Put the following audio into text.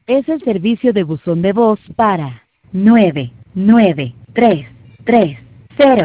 Es el servicio de buzón de voz para 993330.